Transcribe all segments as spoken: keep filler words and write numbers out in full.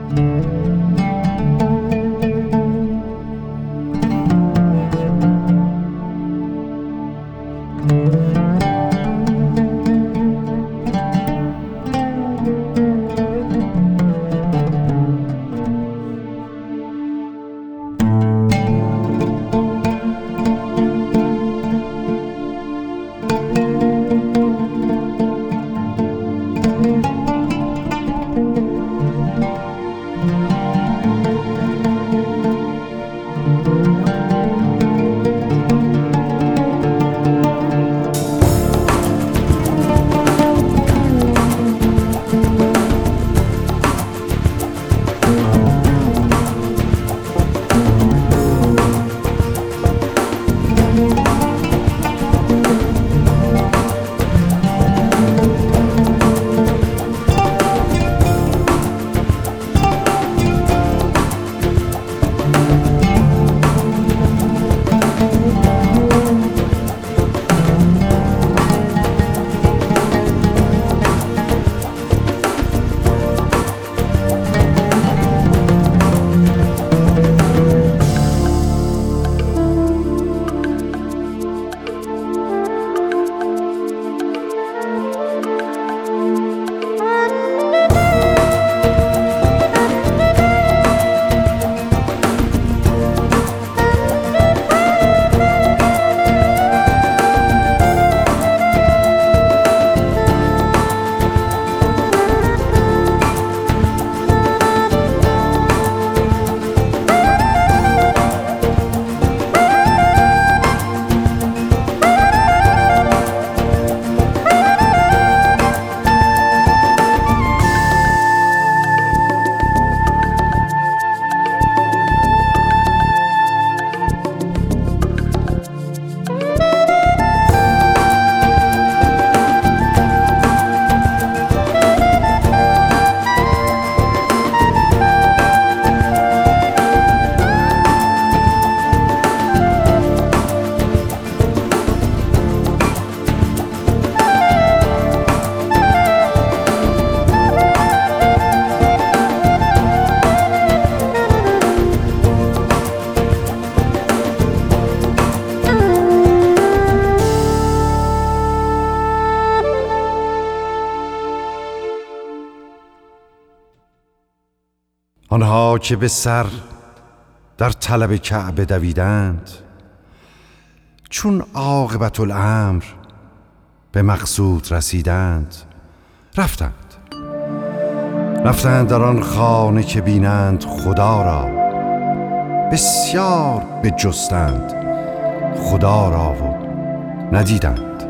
آنها که به سر در طلب کعبه دویدند، چون عاقبت الامر به مقصود رسیدند، رفتند رفتند در آن خانه که بینند خدا را، بسیار بجستند خدا را و ندیدند.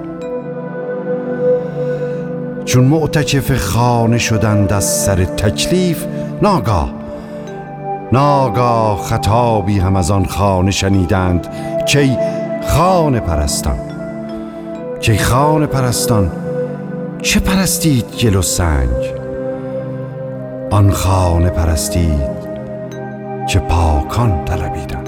چون معتکف خانه شدند از سر تکلیف، ناگاه ناگاه خطابی هم از آن خانه شنیدند کی خانه پرستان، کی خانه پرستان چه پرستید گل و سنگ؟ آن خانه پرستید که پاکان طلبیدند.